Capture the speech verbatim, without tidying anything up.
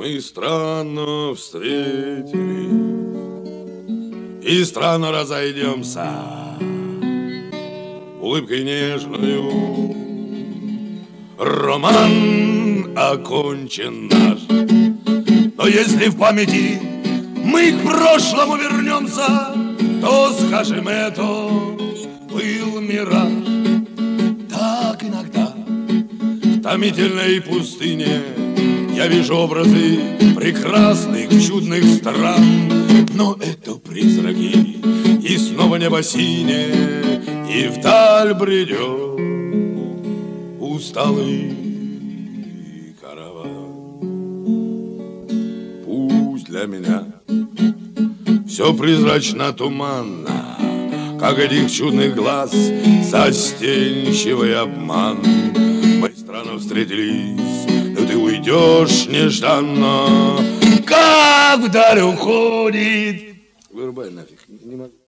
Мы странно встретились и странно разойдемся. Улыбкой нежною роман окончен наш. Но если в памяти мы к прошлому вернемся, то скажем, это был мираж. Так иногда в томительной пустыне я вижу образы прекрасных, чудных стран. Но это призраки, и снова небо синее, и вдаль бредет усталый караван. Пусть для меня все призрачно туманно, как этих чудных глаз застенчивый обман. Мы странно встретились, но ты уйдешь нежданно, как вдаль уходит. Вырубай нафиг, не могу.